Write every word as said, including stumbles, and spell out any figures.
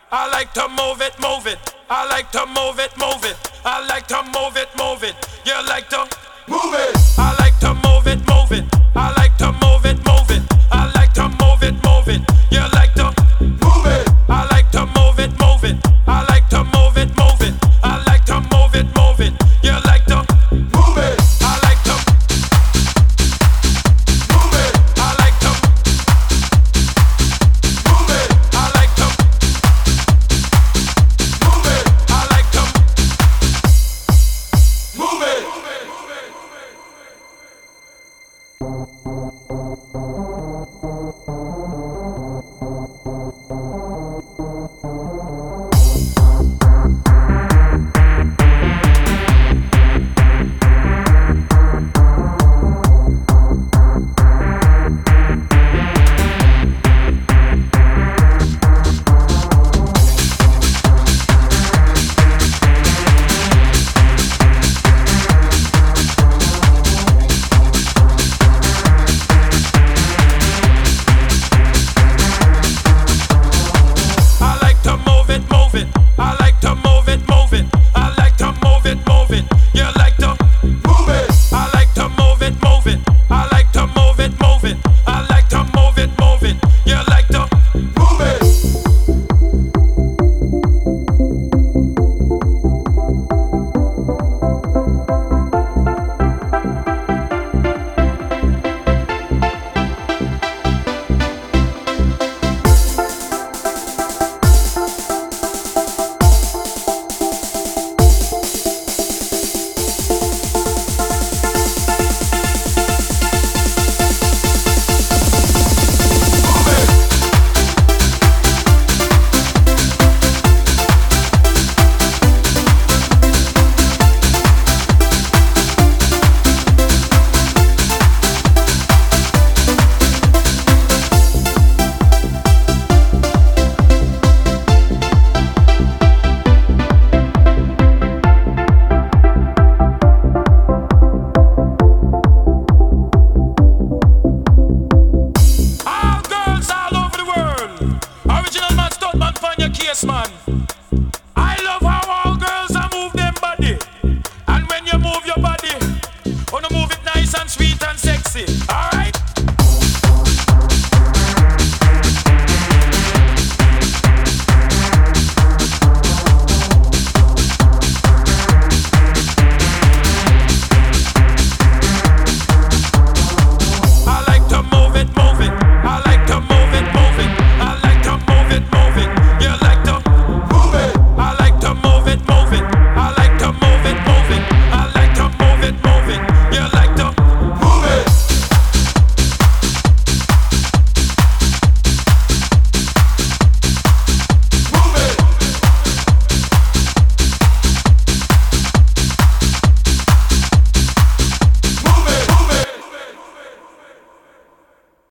I like to move it, move it. I like to move it, move it. I like to move it, move it. You like to move it. I like to move it, move it. I like to move it, move it. I like to move it, move it. You like to move it. I like to move it, move it. I like to move it, move it. I like to move it, move it. You like to move it. I like to move it. I like to move it. I like to move it. I like to move it. Yes, man.